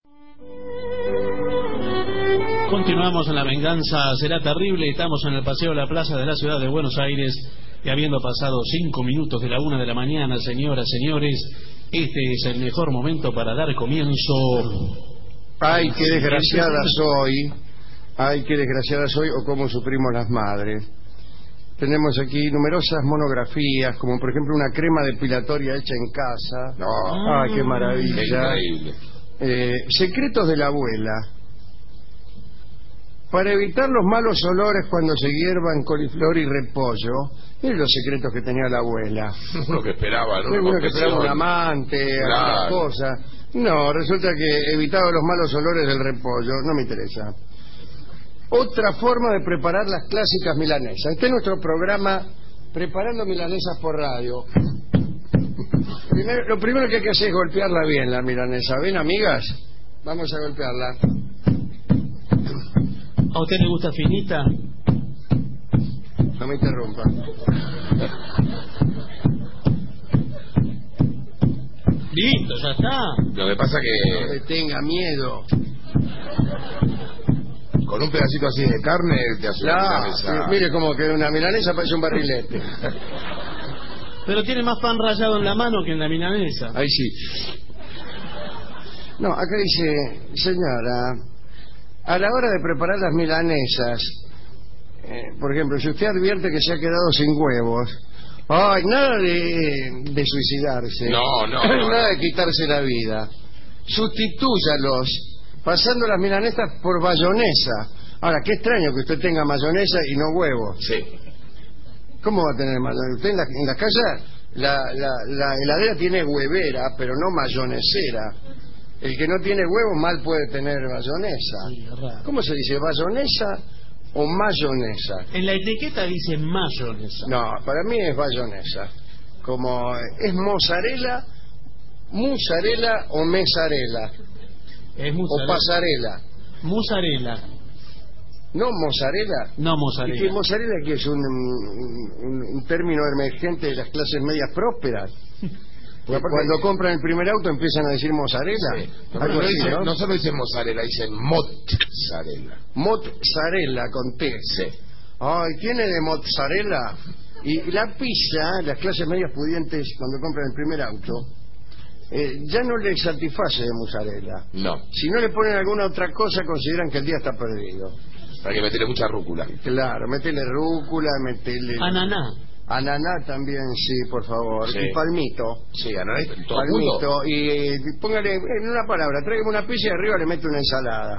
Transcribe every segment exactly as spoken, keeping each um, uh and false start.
Continuamos en La Venganza Será Terrible. Estamos en el Paseo de la Plaza de la Ciudad de Buenos Aires y habiendo pasado cinco minutos de la una de la mañana, señoras, señores, este es el mejor momento para dar comienzo. Ay, qué desgraciada soy. Ay, qué desgraciada soy, o cómo sufrimos las madres. Tenemos aquí numerosas monografías, como por ejemplo una crema depilatoria hecha en casa. No. Ay, qué maravilla. Increíble. Eh, secretos de la abuela. Para evitar los malos olores cuando se hiervan coliflor y repollo. Miren los secretos que tenía la abuela. Uno que esperaba, ¿no? Uno que esperaba un amante, Claro. alguna cosa. No, resulta que evitaba los malos olores del repollo. No me interesa. Otra forma de preparar las clásicas milanesas. Este es nuestro programa Preparando Milanesas por Radio. Primero, lo primero que hay que hacer es golpearla bien, la milanesa. ¿Ven, amigas? Vamos a golpearla. ¿A usted le gusta finita? No me interrumpa. Listo, ya está. Lo que pasa No que le tenga miedo. con un pedacito así de carne te hace una Claro, milanesa. mire como que una milanesa parece un barrilete. Pero tiene más pan rallado en la mano que en la milanesa. Ahí sí. No, acá dice, señora, a la hora de preparar las milanesas, eh, por ejemplo, si usted advierte que se ha quedado sin huevos, ay, nada de, de suicidarse, No, no, no, nada no. de quitarse la vida, sustitúyalos pasando las milanesas por mayonesa. Ahora, qué extraño que usted tenga mayonesa y no huevos. Sí. ¿Cómo va a tener mayonesa? Usted en la, en la casa, la, la, la heladera tiene huevera, pero no mayonesera. El que no tiene huevo mal puede tener mayonesa. Sí, raro. ¿Cómo se dice? ¿Mayonesa o mayonesa? En la etiqueta dice mayonesa. No, para mí es mayonesa. Como es mozzarella, mozzarella o mesarela. Es O mozzarella. pasarela. Mozzarella. ¿No mozzarella? No ¿Y mozzarella. que mozzarella que es un, un, un término emergente de las clases medias prósperas? Porque cuando compran el primer auto empiezan a decir mozzarella. Sí. No, Algo no, así, dice, ¿no? no solo dicen mozzarella, dicen mozzarella. Mozzarella con T. Sí. Ay, tiene de mozzarella. Y la pizza, las clases medias pudientes cuando compran el primer auto, eh, ya no les satisface de mozzarella. No. Si no le ponen alguna otra cosa, consideran que el día está perdido. Hay que meterle mucha rúcula. Claro, metele rúcula, metele... Ananá. Ananá también, sí, por favor. Sí. Y palmito. Sí, ananá y todo el mundo. Palmito. Y eh, póngale, en una palabra, tráigame una pizza y arriba le mete una ensalada.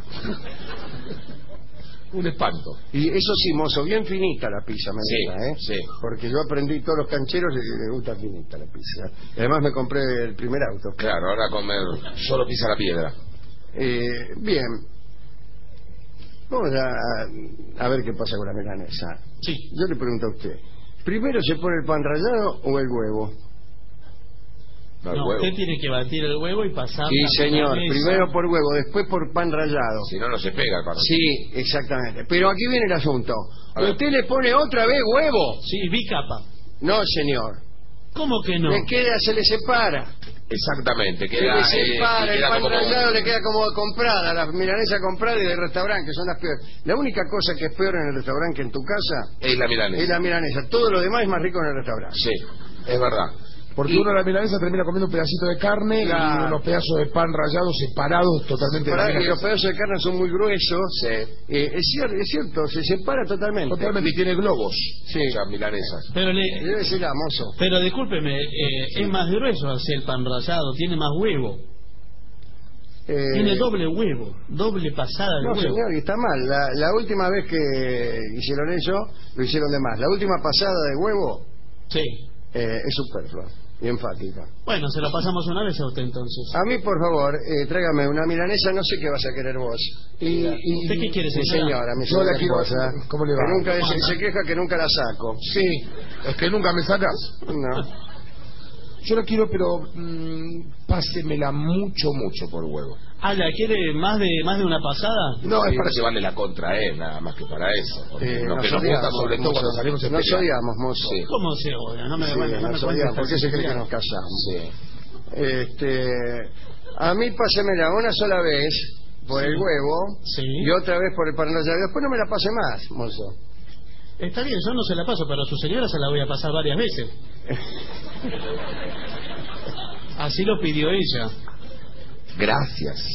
Un espanto. Y eso sí, mozo, bien finita la pizza, me Sí, gusta, ¿eh? sí. Porque yo aprendí, todos los cancheros les, les gusta finita la pizza. Y además me compré el primer auto. Claro, ahora comer solo pisa la piedra. Eh, bien. Vamos a, a ver qué pasa con la milanesa. Sí. Yo le pregunto a usted, ¿primero se pone el pan rallado o el huevo? No, el No, huevo. usted tiene que batir el huevo y pasar. Sí, la señor. milanesa. Primero por huevo, después por pan rallado. Si no, no se pega el pan. Sí, exactamente. Pero aquí viene el asunto. A ver. ¿Usted le pone otra vez huevo? Sí, bicapa. No, señor. ¿Cómo que no? Le queda, se le separa. Exactamente. Se Queda, le eh, separa, el queda pan como- rallado le queda como comprada, la milanesa comprada y del restaurante, que son las peores. La única cosa que es peor en el restaurante que en tu casa Es la milanesa. es la milanesa. Todo lo demás es más rico en el restaurante. Sí, es verdad. Porque Y- uno en la milanesa termina comiendo un pedacito de carne Claro. y unos pedazos de pan rallado separados totalmente de la Para que los milanesa. pedazos de carne son muy gruesos. Sí. Eh, es, cierto, es cierto, se separa totalmente. Totalmente, y tiene globos. Sí. Muchas milanesas. Pero, le, Debe ser mozo. pero discúlpeme, eh, es más grueso hacer el pan rallado, tiene más huevo. Eh, Tiene doble huevo, doble pasada de No, huevo. señor, y está mal. La, la última vez que hicieron eso, lo hicieron de más. La última pasada de huevo Sí. eh, es superflua y enfática. Bueno, se lo pasamos una vez a usted entonces. A mí, por favor, eh, tráigame una milanesa, no sé qué vas a querer vos. Y, y- ¿Usted qué quiere, Sí, señora? señora, mi Yo la señora quiero- esposa, ¿cómo le va? que nunca se, se queja que nunca la saco. Sí, es que nunca me sacas. No. Yo la quiero, pero mm, pásemela mucho, mucho por huevo. Ah, ¿la quiere más de más de una pasada? No, es para llevarle la contra, eh, nada más que para eso. Porque Eh, lo que nos odiamos, gusta, sobre todo mozo. cuando salimos en Nos pelea. odiamos, mozo. Sí. ¿Cómo se odia? No me, Sí, bueno, no me nos cuente odiamos. esta ¿Por qué se cree que siciliana. nos casamos? Sí. Este, A mí pásemela una sola vez por Sí. el huevo Sí. y otra vez por el parnasal. Después no me la pase más, mozo. Está bien, yo no se la paso, pero a su señora se la voy a pasar varias veces. Así lo pidió ella. Gracias.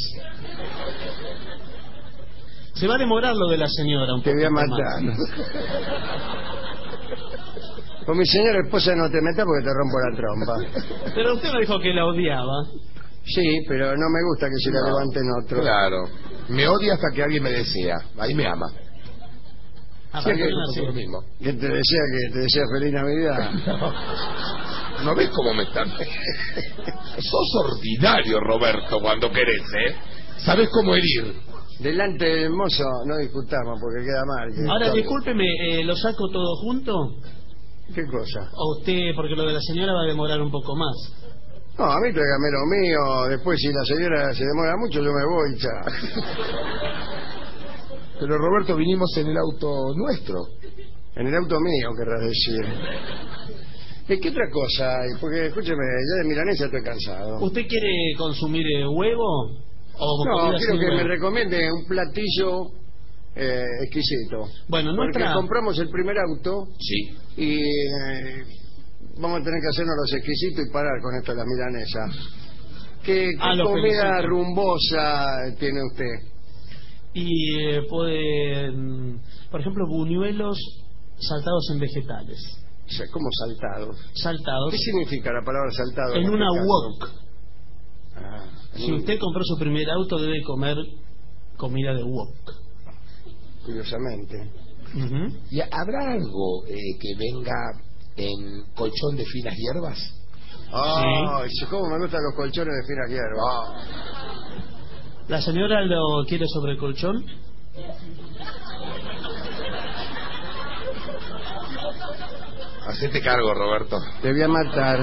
Se va a demorar lo de la señora un Te voy a poquito matar. más. Con mi señora esposa no te metas porque te rompo la trompa. Pero usted me dijo que la odiaba. Sí, pero no me gusta que se la No. levanten otro. Claro. Me odia hasta que alguien me desea. Ahí me ama. Ah, Sí, para que que es no un poco lo mismo. Que te desea que te desea feliz Navidad. No. ¿No ves cómo me están? Sos ordinario, Roberto, cuando querés, ¿eh? ¿Sabes cómo herir? Delante del mozo no discutamos porque queda mal. que- Ahora, discúlpeme, eh, ¿lo saco todo junto? ¿Qué cosa? ¿O usted, porque lo de la señora va a demorar un poco más? No, a mí tráigame lo mío. Después, si la señora se demora mucho, yo me voy, ya. Pero Roberto, vinimos en el auto nuestro. En el auto mío, querrás decir. ¿Y qué otra cosa hay? Porque, escúcheme, ya de milanesa estoy cansado. ¿Usted quiere consumir eh, huevo? ¿O No, comida quiero sin que me huevo? recomiende un platillo eh, exquisito. Bueno, Porque nuestra... compramos el primer auto Sí. y eh, vamos a tener que hacernos los exquisitos y parar con esto de las milanesas. ¿Qué, qué Ah, lo comida felicito. rumbosa tiene usted? Y eh, puede, mm, por ejemplo, buñuelos saltados en vegetales. O sea, ¿cómo saltados? Saltados ¿Qué significa la palabra saltado? en este una caso? wok. Ah, en Si un- usted compró su primer auto, debe comer comida de wok. Curiosamente. Ujú. ¿Y habrá algo eh, que venga en colchón de finas hierbas? Ah, cómo me gustan los colchones de finas hierbas. Ah. ¿La señora lo quiere sobre el colchón? Hacete cargo, Roberto. Te voy a matar.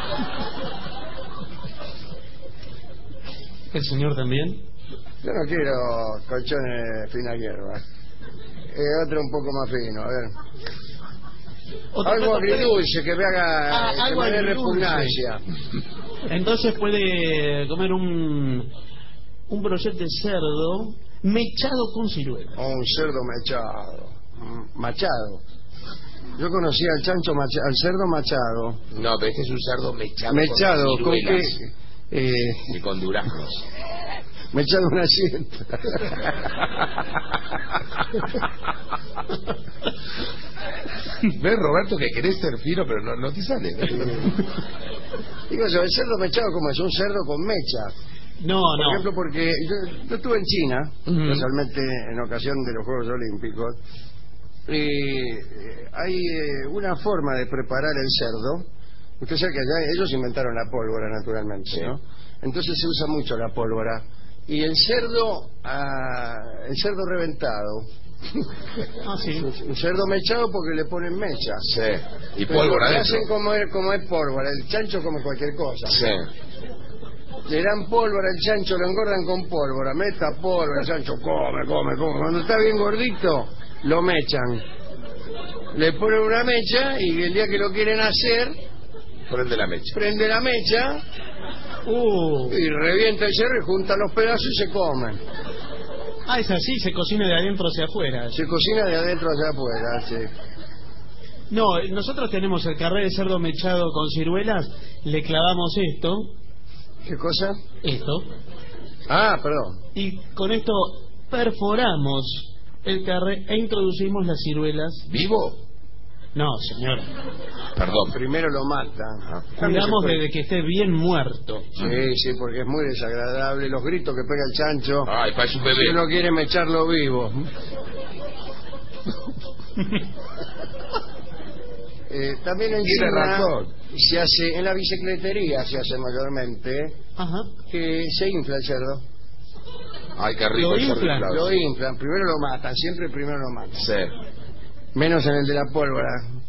¿El señor también? Yo no quiero colchones de finas hierbas. Eh, otro un poco más fino, a ver. Otro Algo plato agridulce que me haga, Ah, que algo me dé agridulce. repugnancia. Entonces puede comer un un brochet de cerdo mechado con ciruelas. O un cerdo mechado. Mm, Machado. Yo conocía al chancho macha- al cerdo machado. No, pero este es un cerdo mechado. Mechado, con ¿con qué? ciruelas Eh, y con duraznos. mechado una siesta. ¿Ves, Roberto, que querés ser fino, pero no, no te sale? ¿no? Digo yo, el cerdo mechado, ¿cómo es? Un cerdo con mecha. No, Por no. ejemplo, porque yo, yo estuve en China, Ujú. especialmente en ocasión de los Juegos Olímpicos, y eh, hay eh, una forma de preparar el cerdo. Usted sabe que allá ellos inventaron la pólvora, naturalmente, Sí. ¿no? Entonces se usa mucho la pólvora. Y el cerdo, ah, el cerdo reventado, Ah, sí. un cerdo mechado porque le ponen mecha. Sí. Y Pero pólvora lo que adentro. hacen como es, como es pólvora, el chancho come cualquier cosa. Sí. Le dan pólvora al chancho, lo engordan con pólvora, meta pólvora, el chancho come, come, come. Cuando está bien gordito, lo mechan. Le ponen una mecha y el día que lo quieren hacer, Prende la mecha. prende la mecha Uh. y revienta el cerro y juntan los pedazos y se comen. Ah, es así, se cocina de adentro hacia afuera. Se cocina de adentro hacia afuera, sí. No, nosotros tenemos el carré de cerdo mechado con ciruelas, le clavamos esto, ¿Qué cosa? esto, Ah, perdón. y con esto perforamos el carré e introducimos las ciruelas. ¿Vivo? No, señora, Perdón. Primero lo matan. cuidamos de que esté bien muerto. Sí, sí, porque es muy desagradable. Los gritos que pega el chancho. Ay, parece un Si bebé. uno quiere mecharlo vivo. Eh, también en Tiene China razón. se hace, en la bicicletería se hace mayormente, Ajá. que se infla el cerdo. Ay, qué rico Lo el cerdo inflan. inflado. Lo inflan, primero lo matan, siempre primero lo matan. Sí. Menos en el de la pólvora.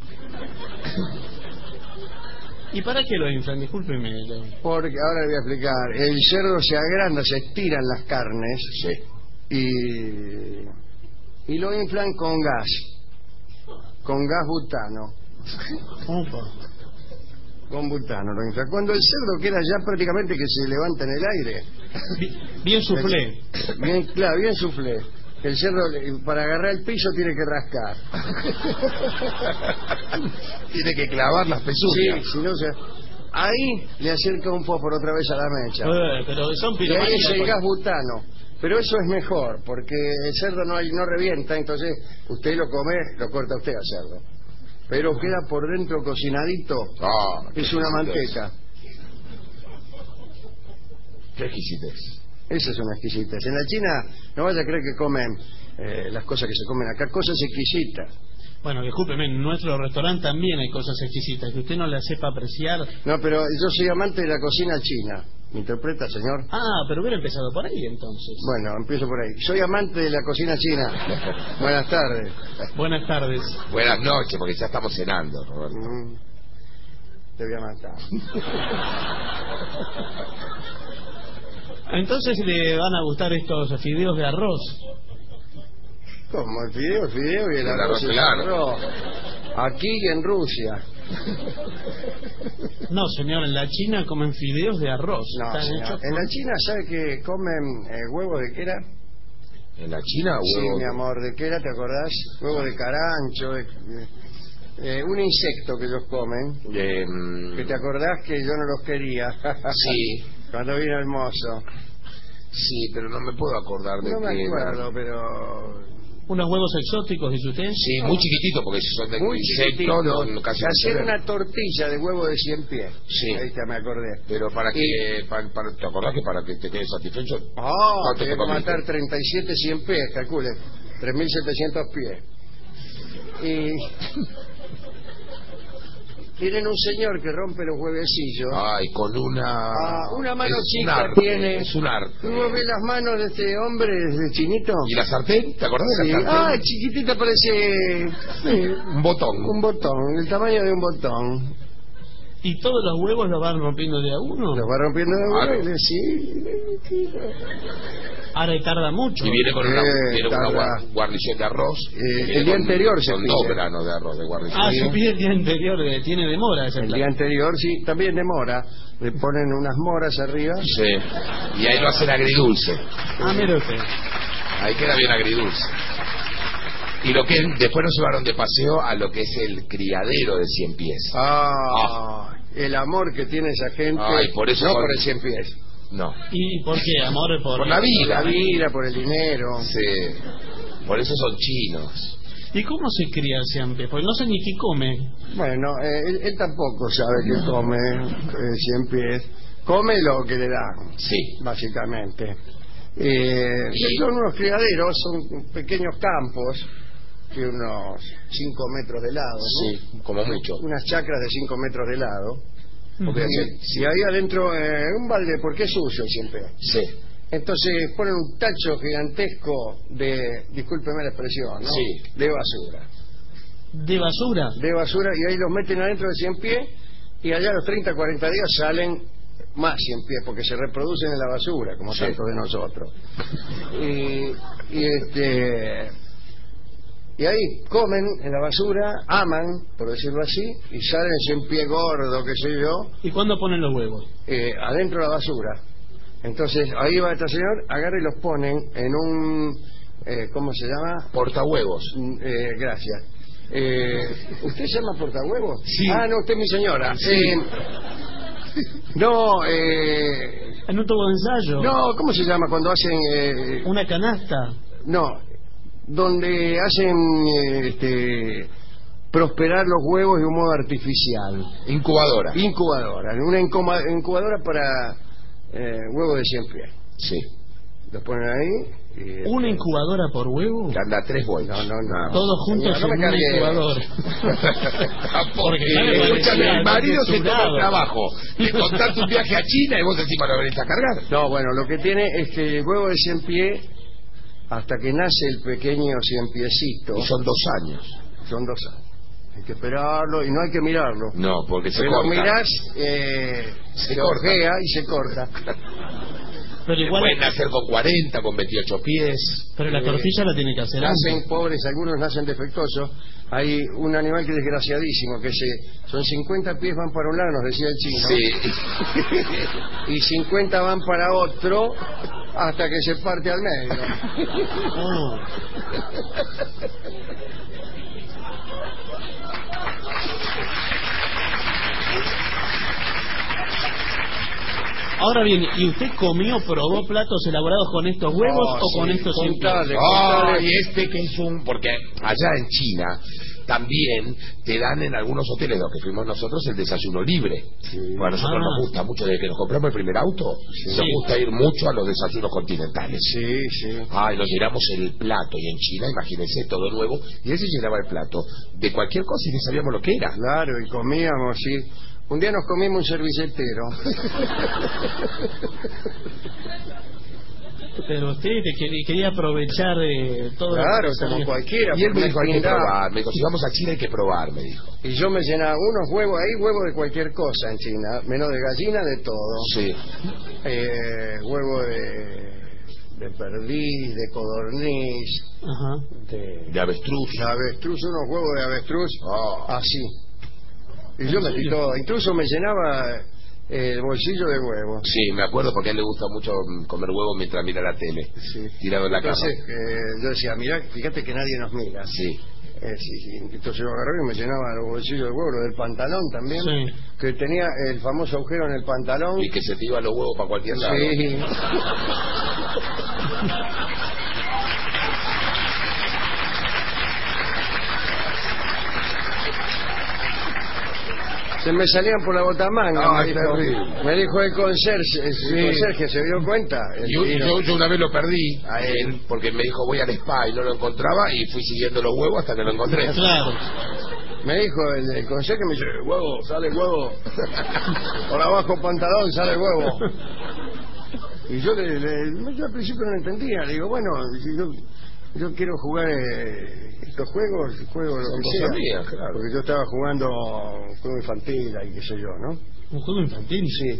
¿Y para qué lo inflan? Discúlpeme. lo- Porque, ahora le voy a explicar, el cerdo se agranda, se estiran las carnes Sí. y, y lo inflan con gas, con gas butano. Opa. Con butano lo infla. Cuando el cerdo queda ya prácticamente que se levanta en el aire. Bien soufflé. Bien, claro, bien soufflé. El cerdo, para agarrar el piso, tiene que rascar. Tiene que clavar las pezuñas. Sí, si no se... Ahí le acerca un fósforo otra vez a la mecha. Eh, pero son Y ahí es piromaníacos. el gas butano. Pero eso es mejor, porque el cerdo no, hay- no revienta, entonces usted lo come, lo corta usted al cerdo. Pero queda por dentro cocinadito. Ah, qué Es una exquisitez. manteca. Qué exquisitez. Esa es una exquisitez. En la China no vaya a creer que comen eh, las cosas que se comen acá, cosas exquisitas. Bueno, discúlpeme, en nuestro restaurante también hay cosas exquisitas que usted no las sepa apreciar. No, pero yo soy amante de la cocina china. ¿Me interpreta, señor? Ah, pero hubiera empezado por ahí entonces. Bueno, empiezo por ahí. Soy amante de la cocina china. Buenas tardes. Buenas tardes. Buenas noches, porque ya estamos cenando, Roberto. Mm, te voy a matar. Entonces le van a gustar estos fideos de arroz. ¿Cómo? El fideo, el fideo y el El arroz. arroz, es claro. arroz. Aquí y en Rusia. No, señor, en la China comen fideos de arroz. No, Están señor. hechos En la con- China, ¿sabe que comen eh, huevo de qué era? ¿En la China, Sí, huevo? mi amor, ¿de qué era? ¿Te acordás? Huevo de carancho, de- de- eh, un insecto que ellos comen. Eh, mm, Que te acordás que yo no los quería. Sí, Cuando vino el mozo. sí, pero no me puedo acordar de No me qué era. acuerdo, pero... Unos huevos exóticos, dice usted. Sí, muy chiquititos, porque si son de Muy insectos, chiquitito. no, no, casi no se Hacer ven. una tortilla de huevo de cien pies. Sí. Ahí está, me acordé. Pero para que, para, para- ¿te acordás que para que te quedes satisfecho? Ah, ¿Cuánto tenía te que comiste? matar treinta y siete cien pies, calcule. tres mil setecientos pies. Y... Tienen un señor que rompe los huevecillos. Ay, con una... Ah, una mano es un chica arte, tiene. Es un arte. ¿Tú ves las manos de este hombre, de chinito? ¿Y la sartén? ¿Te acordás de Sí. la sartén? Ah, chiquitita, parece... sí, Un botón. un botón, el tamaño de un botón. ¿Y todos los huevos los van rompiendo de a uno? Los va rompiendo de Claro. uno y le sí. Ahora y tarda mucho. Y viene con una, Eh, viene con una tarda. guar- guarnición de arroz. Eh, Viene el día con- anterior se Con pide. dos granos de arroz de guarnición. Ah, se pide el día anterior, eh, tiene demora ese El plato. día anterior, sí, también demora. Le ponen unas moras arriba. Sí. Y ahí lo hacen agridulce. Ah, mire usted. Ahí queda bien agridulce. Y lo que después nos llevaron de paseo a lo que es el criadero de Cien Pies. Ah, el amor que tiene esa gente. Ay, por eso no son- por el cien pies. No. ¿Y por qué, amor? Por, Por la Por vida. la vida, por el dinero. Sí. Por eso son chinos. ¿Y cómo se cría el cien pies? Porque no sé ni qué come. Bueno, eh, él, él tampoco sabe que come eh, cien pies. Come lo que le dan, Sí. básicamente. Eh, Y- Son unos criaderos, son pequeños campos de unos cinco metros de lado, ¿no? Sí, como mucho. Unas chacras de cinco metros de lado. Ujú. Y, y ahí adentro eh, un balde, porque es sucio siempre. Sí. Entonces ponen un tacho gigantesco de, discúlpeme la expresión, ¿no? Sí. De basura. ¿De basura? De basura, y ahí los meten adentro de cien pies, y allá a los treinta, cuarenta días salen más cien pies, porque se reproducen en la basura, como Sí. tantos de nosotros. Y, y este... Y ahí comen en la basura, aman, por decirlo así, y salen cien pies gordo, qué sé yo, ¿Y cuándo ponen los huevos? eh, adentro de la basura. Entonces ahí va este señor, agarra y los ponen en un... eh, ¿cómo se llama? Portahuevos. Mm, eh, gracias. Eh, ¿Usted se llama portahuevos? Sí. Ah, no, usted es mi señora. Sí. Eh, no, eh, En un tubo de ensayo. no, ¿cómo se llama cuando hacen... eh, Una canasta. no, donde hacen eh, este, prosperar los huevos de un modo artificial. Incubadora. Incubadora, una incoma- incubadora para eh, huevos de cien pies. Sí. Los ponen ahí y... ¿Una incubadora por huevo? Que anda tres vueltas. No, no, no. Nada más. Todos juntos Señora, no en me un cargue. incubador. Porque, ya me escúchame, parecía el marido se toma censurado. el trabajo de contarte un viaje a China y vos encima lo venís a cargar. No, bueno, lo que tiene es que el huevo de cien pies, hasta que nace el pequeño cien piecito, Y son dos años. son dos años. Hay que esperarlo y no hay que mirarlo. No, porque se Pero corta. mirás, eh, Se se corta. ojea y se corta. Pero igual... Pueden nacer con cuarenta, con veintiocho pies. Pero la tortilla la tiene que hacer Nacen antes. pobres, algunos nacen defectuosos. Hay un animal que es desgraciadísimo, que se, son cincuenta pies van para un lado, nos decía el chino. Sí. Y cincuenta van para otro hasta que se parte al medio. Oh. Ahora bien, ¿y usted comió, probó platos elaborados con estos huevos Oh, o con sí, estos sin contale. piel? Ah, y este que es un... Porque allá en China también te dan en algunos hoteles, los que fuimos nosotros, el desayuno libre. Sí. Bueno, a nosotros Ah. nos gusta mucho, desde que nos compramos el primer auto, Sí. nos gusta ir mucho a los desayunos continentales. Sí, sí. Ah, y nos llenamos el plato, y en China, imagínense, todo nuevo, y él se llenaba el plato de cualquier cosa y ni sabíamos lo que era. Claro, y comíamos, sí. Un día nos comimos un servilletero. Pero usted te quería, quería aprovechar eh, todo Claro, lo que como sabía. cualquiera. Y él me porque dijo, hay que brindaba. probar, me dijo, si vamos a China hay que probar, me dijo. Y yo me llenaba unos huevos, ahí huevos de cualquier cosa en China, menos de gallina, de todo. Sí. Eh, huevo de, de perdiz, de codorniz, Ajá. de, De avestruz. de avestruz, unos huevos de avestruz, Oh. así. Y yo ¿En me serio? todo, incluso me llenaba el bolsillo de huevos. Sí, me acuerdo porque a él le gusta mucho mm, comer huevos mientras mira la tele, Sí. tirado en la Entonces, cama. eh, yo decía, mirá, fíjate que nadie nos mira. Sí. Eh, sí, sí. Entonces yo agarré y me llenaba los bolsillos de huevos, lo del pantalón también, Sí. que tenía el famoso agujero en el pantalón. Y que se te iba los huevos para cualquier lado. Sí. Se me salían por la botamanga. Ah, me, es dijo, terrible. me dijo el conserje, el Sí. conserje, ¿se dio cuenta? El Yo, tiro. yo, yo una vez lo perdí a él porque me dijo voy al spa y no lo encontraba y fui siguiendo los huevos hasta que lo encontré. Claro. Me dijo el, el conserje, me dice, huevo, sale huevo. Por abajo pantalón, sale huevo. Y yo, le, le- yo al principio no lo entendía. Le digo, bueno, si yo, yo quiero jugar eh, estos juegos, juego lo Son que cosas sea. mías, claro. Porque yo estaba jugando un juego infantil y qué sé yo, ¿no? Un juego infantil. Sí.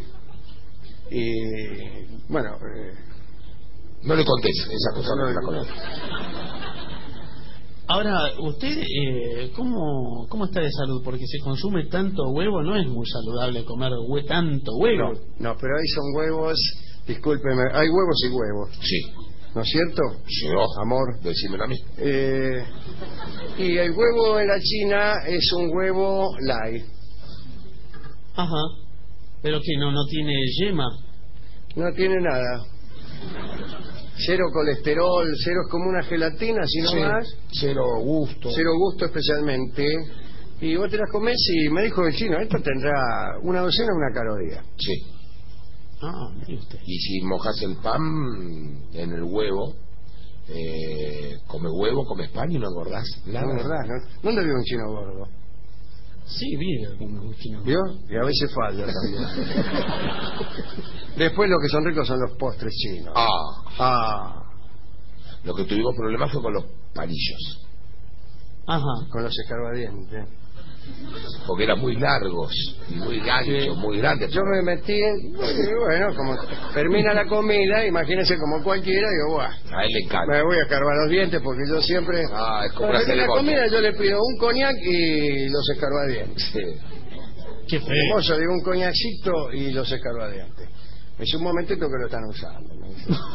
Y bueno, eh, No le contés, esa cosa no, no, me la no. conté. Ahora, ¿usted eh, ¿cómo, cómo está de salud? Porque se consume tanto huevo, no es muy saludable comer hue tanto huevo. no, no, pero ahí son huevos, discúlpeme, hay huevos y huevos, Sí. ¿no es cierto? Sí, oh, Amor. decímelo a mí. Eh, y el huevo en la China es un huevo light. Ajá. Pero que no, no tiene yema. No tiene nada. Cero colesterol, cero es como una gelatina, sino Sí. más. Cero gusto. Cero gusto especialmente. Y vos te las comés y me dijo el chino, esto tendrá una docena o una caloría. Sí. Ah, mire usted. Y si mojas el pan en el huevo, eh, come huevo, comes pan y no engordás nada. No, ¿verdad? ¿No? ¿Dónde vio un chino gordo? Sí, mire, como un chino. ¿Vio? Y a veces falla también. Después lo que son ricos son los postres chinos. Ah, Ah, lo que tuvimos problemas fue con los palillos, Ajá. con los escarbadientes. porque eran muy largos, y muy anchos, Sí. muy grandes. Yo me metí en... y bueno, como termina la comida, imagínense como cualquiera, digo, buah, A él le encanta. me voy a escarbar los dientes porque yo siempre... Ah, es como Cuando una termina la ceremonia. comida yo le pido un coñac y los escarbadientes. Sí. Qué feo. Hermoso, digo un coñacito y los escarbadientes. Es un momentito que lo están usando. ¿no?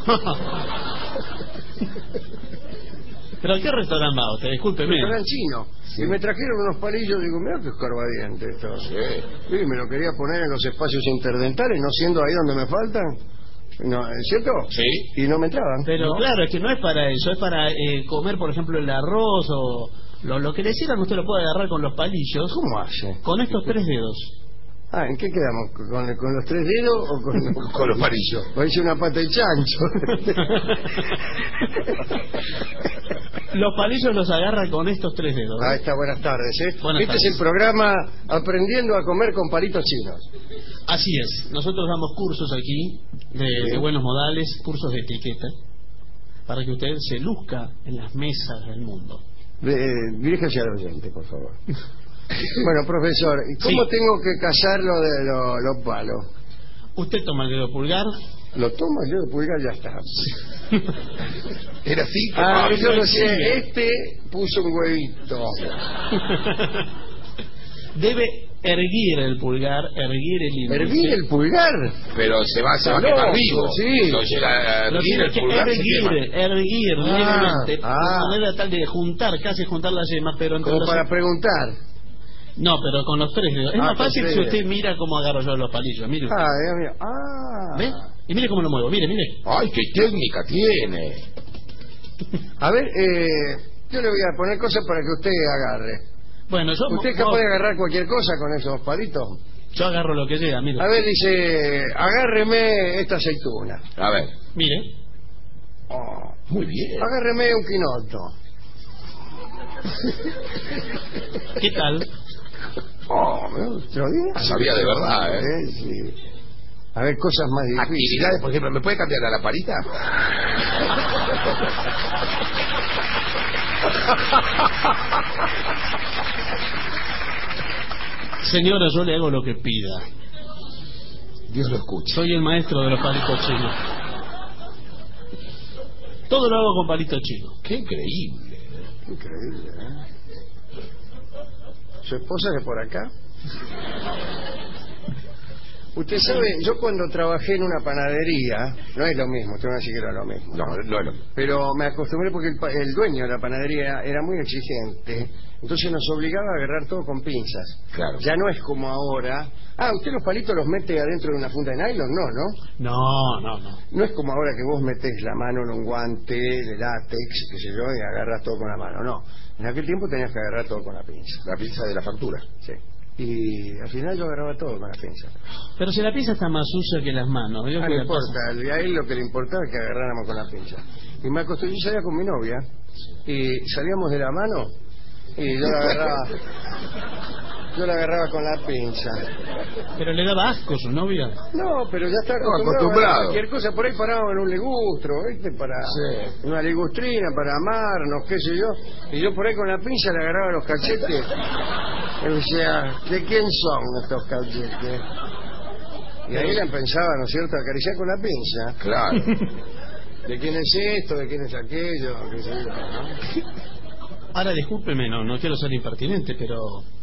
¿Pero a qué restaurante va usted? Discúlpeme. Restaurante chino. Sí. Y me trajeron unos palillos, digo, mira qué escarbadiente esto. Sí. Y me lo quería poner en los espacios interdentales, no siendo ahí donde me faltan. No, ¿es cierto? Sí. Y no me entraban. Pero ¿no? claro, es que no es para eso, es para eh, comer, por ejemplo, el arroz o lo, lo que le sirvan, usted lo puede agarrar con los palillos, ¿Cómo hace? con estos tres dedos. Ah, ¿en qué quedamos? ¿Con, con los tres dedos o con, Con los palillos. Parece una pata de chancho. Los palillos los agarra con estos tres dedos. Ah, está, buenas tardes, ¿eh? Buenas este tardes. es el programa Aprendiendo a comer con palitos chinos. Así es, nosotros damos cursos aquí de, de buenos modales, cursos de etiqueta, para que usted se luzca en las mesas del mundo. Eh, diríjase al oyente, por favor. Bueno, profesor, ¿y cómo Sí. tengo que cazar lo de lo- los palos? Usted toma el dedo pulgar, Lo tomo yo de pulgar y ya está. Era así. Ah, Ah, yo no no sé, decía. este puso un huevito. Debe erguir el pulgar, erguir el índice. ¿Hervir el pulgar? Pero se va, se va a No, quemar vivo. sí. No llega a Lo hervir tiene el que pulgar, se erguir, quema. erguir Ah, levemente, ah. de manera tal de juntar, casi juntar las yemas, pero entre Como los... para preguntar. No, pero con los tres dedos. Es Ah, más con fácil tres si usted dedos. mira cómo agarro yo los palillos. Mire usted. Ah, Dios mío. Ah. ¿Ve? Y mire cómo lo muevo, mire, mire. Ay, qué técnica tiene. A ver, eh, yo le voy a poner cosas para que usted agarre. Bueno, yo, ¿Usted es yo- capaz de agarrar cualquier cosa con esos palitos? yo agarro lo que sea, mire. A ver, dice, agárreme esta aceituna. A ver. Mire. Oh. Muy bien. Agárreme un quinoto. ¿Qué tal? Oh, ¿me extraordinario? Sabía de verdad, ¿eh? Eh, sí. A ver, cosas más difíciles. Actividades, por ejemplo, ¿me puede cambiar a la parita? Señora, yo le hago lo que pida. Dios lo escucha. Soy el maestro de los palitos chinos. Todo lo hago con palitos chinos. Qué increíble. Increíble, ¿eh? ¿Su esposa es de por acá? Usted sabe, yo cuando trabajé en una panadería, no es lo mismo, usted no va a decir que era lo mismo. No, no, no. Pero me acostumbré porque el, pa- el dueño de la panadería era muy exigente, entonces nos obligaba a agarrar todo con pinzas. Claro. Ya no es como ahora. Ah, ¿usted los palitos los mete adentro de una funda de nylon? No, ¿no? No, no, no. No es como ahora que vos metés la mano en un guante de látex, qué sé yo, y agarras todo con la mano. No, en aquel tiempo tenías que agarrar todo con la pinza. La pinza de la factura. Sí. Y al final yo agarraba todo con la pinza. Pero si la pinza está más sucia que las manos. ¿vio Ah, qué no le importa, pasa? a él lo que le importaba es que agarráramos con la pinza. Y me acostumbré, yo salía con mi novia, y salíamos de la mano, y yo la agarraba, yo la agarraba con la pinza. Pero le daba asco su novia. No, pero ya está No, acostumbrado, acostumbrado. a cualquier cosa. Por ahí parábamos en un ligustro, ¿viste? Para Sí. una ligustrina, para amarnos, qué sé yo. Y yo por ahí con la pinza le agarraba los cachetes. Y me decía, ¿de quién son estos cachetes? Y ahí la pensaba, ¿no es cierto?, acariciar con la pinza. Claro. ¿De quién es esto? ¿De quién es aquello? ¿Qué sé yo, no? Ahora, discúlpeme, no, no quiero ser impertinente, pero...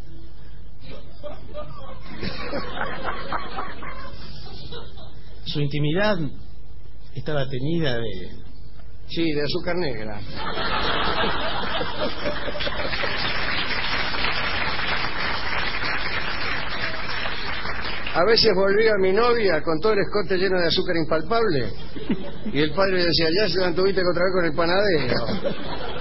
Su intimidad estaba teñida de... Sí, de azúcar negra. A veces volvía mi novia con todo el escote lleno de azúcar impalpable y el padre decía, ya se la tuviste otra vez con el panadero.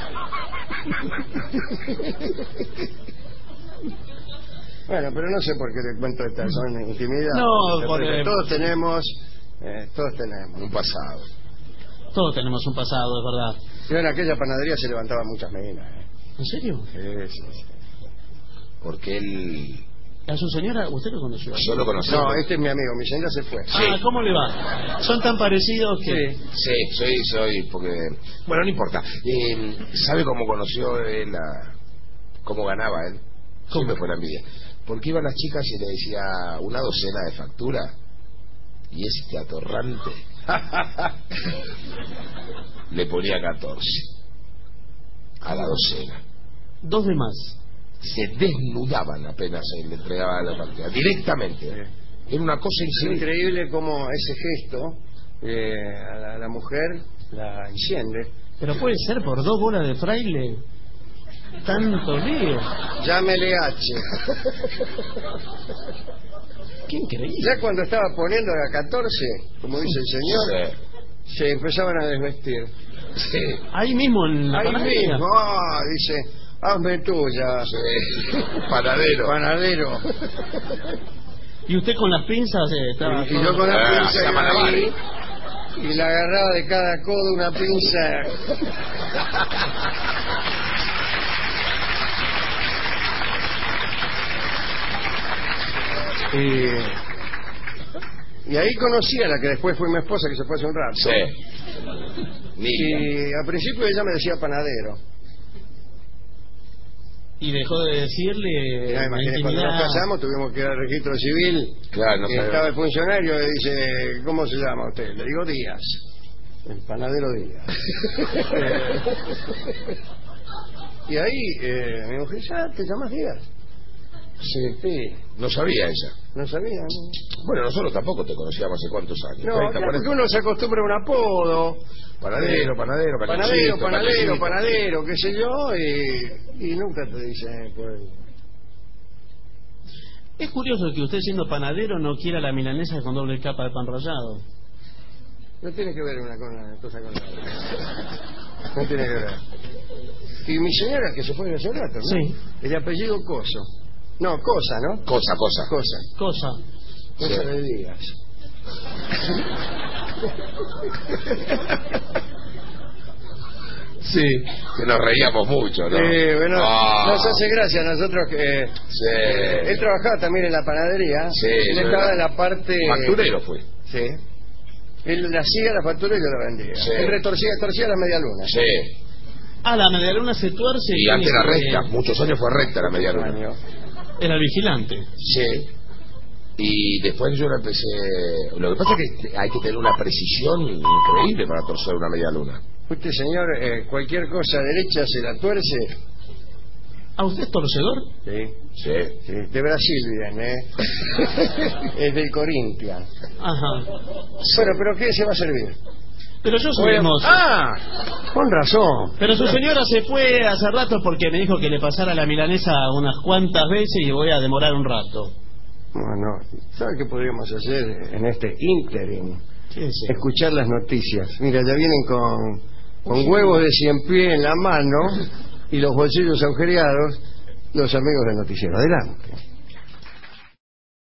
Bueno, pero no sé por qué le cuento esta son intimidad. No, porque- todos tenemos, eh, todos tenemos. Un pasado. Todos tenemos un pasado, es verdad. Yo en aquella panadería se levantaban muchas minas. ¿eh? ¿En serio? Sí, sí, sí. Porque él... ¿A su señora usted lo conoció? Yo lo conocí. No, este es mi amigo, mi señora se fue. Ah, ¿cómo le va? Son tan parecidos que... Sí. Sí, soy, soy, porque... Bueno, no importa. Eh, ¿Sabe cómo conoció él a... cómo ganaba él? ¿Cómo? Sí me fue la envidia. Porque iban las chicas y le decía una docena de factura y este atorrante le ponía catorce a la docena. Dos de más. Se desnudaban apenas él le entregaba la factura, directamente. Era una cosa Es increíble. increíble cómo ese gesto eh, a, la, a la mujer la enciende. Pero puede ser por dos bolas de fraile. Tanto lío. Llámele H. Qué increíble. Ya cuando estaba poniendo a catorce, como dice el señor, Sí, se empezaban a desvestir. sí, Ahí mismo en la Ahí panadería. mismo, ah, dice, hazme tuya, sí. Panadero. panadero. Y usted con las pinzas eh, estaba... Y yo con la Ah, pinza se iba ahí, malabares. y la agarraba de cada codo una pinza. Y, y ahí conocí a la que después fue mi esposa, que se fue hace un rato. Sí. Nidia. Y al principio ella me decía panadero. Y dejó de decirle... Ya, imagínate, cuando nos casamos tuvimos que ir al registro civil. Claro, no y sabemos. estaba el funcionario y dice, ¿cómo se llama usted? Le digo Díaz. El panadero Díaz. Y ahí eh, me dijo, ¿ya te llamas Díaz? Sí. Sí. No sabía ella. No sabía, ¿no? Bueno, nosotros tampoco te conocíamos hace cuántos años. No, treinta, claro, porque cuarenta. uno se acostumbra a un apodo. Panadero, panadero, Panadero, cañoncito, panadero, cañoncito. panadero, qué sé yo, y, y nunca te dicen, pues... Es curioso que usted, siendo panadero, no quiera la milanesa con doble capa de pan rallado. No tiene que ver una, con una cosa con la otra. No tiene que ver. Y mi señora, que se fue hace rato, ¿no? Sí. El apellido Coso. No, Cosa, ¿no? Cosa, cosa. Cosa. Cosa. Cosa Sí. de Díaz. Sí, que nos reíamos mucho, ¿no? Eh, bueno, Ah. nos hace gracia a nosotros que... Sí. eh, él trabajaba también en la panadería. Sí, Él yo estaba era- en la parte... Facturero fue. Sí. Él hacía la factura y yo la vendía. Sí. Él retorcía, torcía la media luna. Sí. Ah, la medialuna se tuerce. Y antes era tiene que- recta, muchos años fue recta la media luna. Año. Era el vigilante. Sí. Y después yo la empecé... Lo que pasa es que hay que tener una precisión increíble para torcer una media luna. Usted, señor, eh, cualquier cosa derecha se la tuerce. ¿A usted es torcedor? Sí. Sí. Sí, de Brasil viene, ¿eh? Es del Corinthians. Ajá. Bueno, pero ¿qué se va a servir? Pero yo soy Bueno, el mozo. ¡ah! Con razón. Pero su señora se fue hace rato porque me dijo que le pasara la milanesa unas cuantas veces y voy a demorar un rato. Bueno, ¿sabe qué podríamos hacer en este ínterin? ¿Qué es eso? Escuchar las noticias. Mira, ya vienen con, con huevos de cien pies en la mano y los bolsillos agujereados los amigos del noticiero. Adelante.